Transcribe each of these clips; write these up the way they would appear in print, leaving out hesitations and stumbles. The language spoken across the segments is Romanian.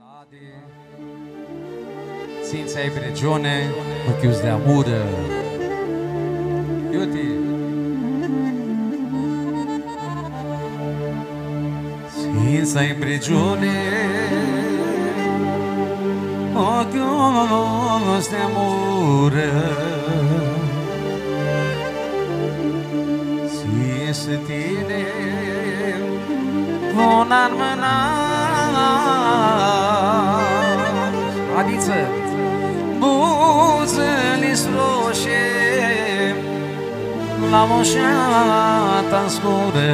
Sfința ai Bregione, ochius de amură. Iuti. Sfința ai Bregione, ochius de amură. Si tine von armâna. Adiță buzele-s roșie la moșeata-n scură,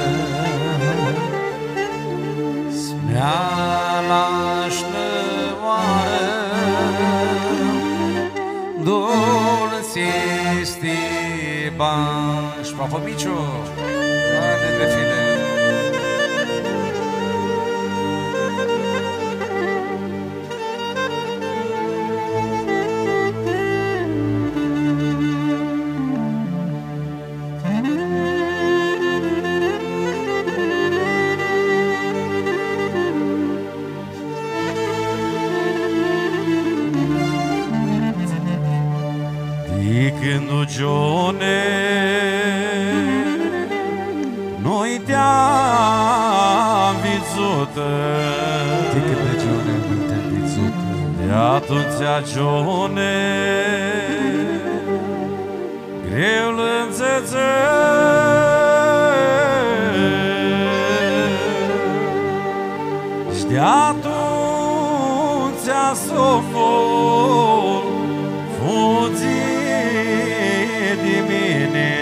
smeala-și nămoară, dulce-sti bași. Pafămiciu, haide de file. Când Gione noi te-am vizut, Când Gione noi te-am vizut, de atunci Gione greu l-înțețe și de atunci somnul fugi de mine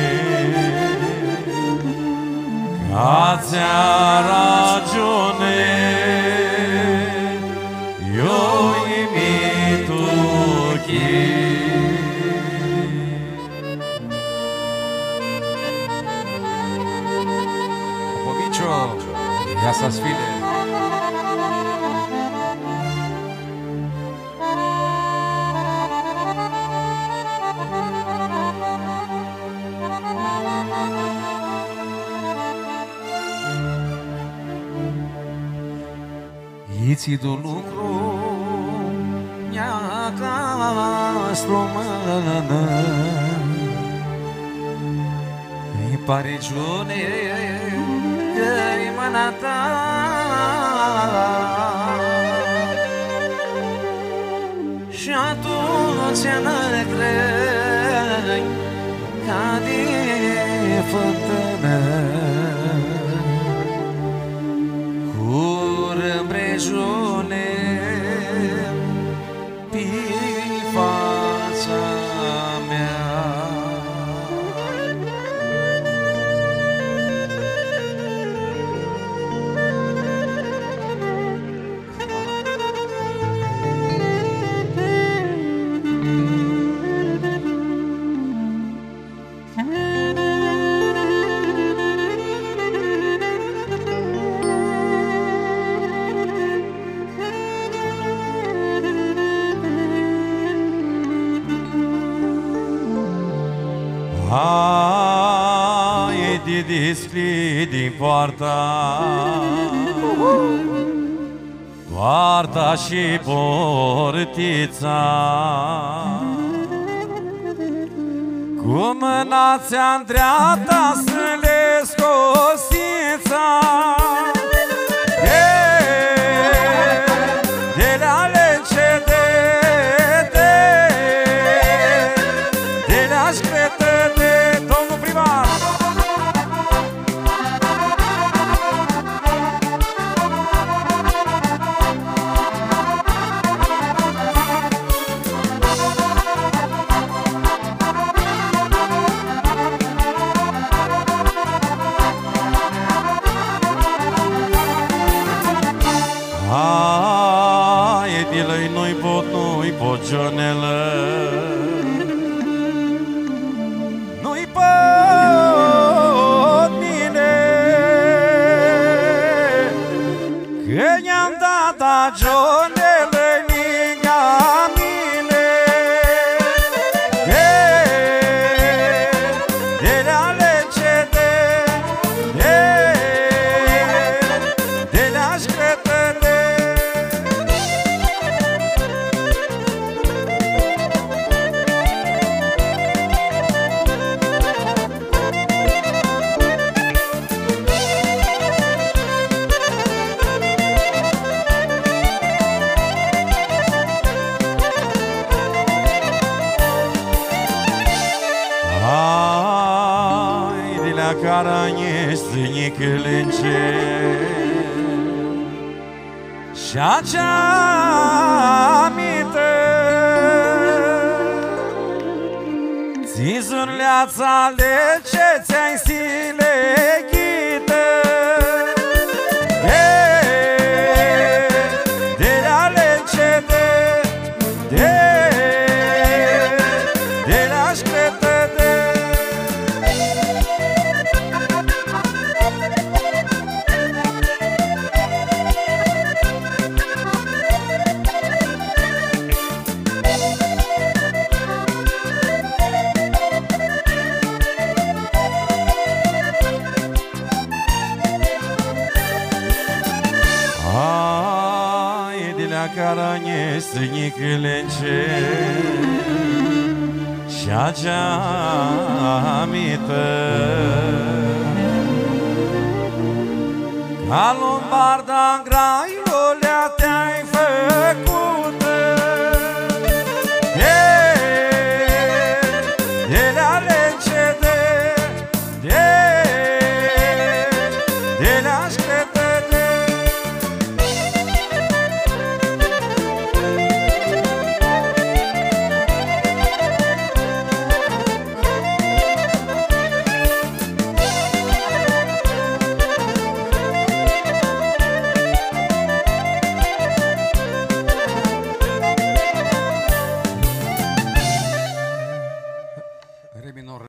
ca ți-a ragione, eu imitu chi. Pomicio, ia să-ți file. Iți de lucru neaca stromână, îi pare Giune că-i mâna ta, și atunci năgrăi ca de fântână, Brejone pe fața mea. Hai de deschid din poarta și portița, cu mâna ți-a dreapta să le scosița. De la lencedete, de la șcretete, domnul primar. Haide-lăi nu-i pot Gionelă, nu-i pot mine, că ne-am dat a Gionelă lângă mine. De la lencede, de la șcretele, carane stânică în cer și acea aminte ți zurleața de ce ți-ai sileghită de ale ce de le-aș crede de carane stânicile în cer și acea amită ca lombarda în graiulea te-ai făcut ele ale ce de le-aș crede de re minor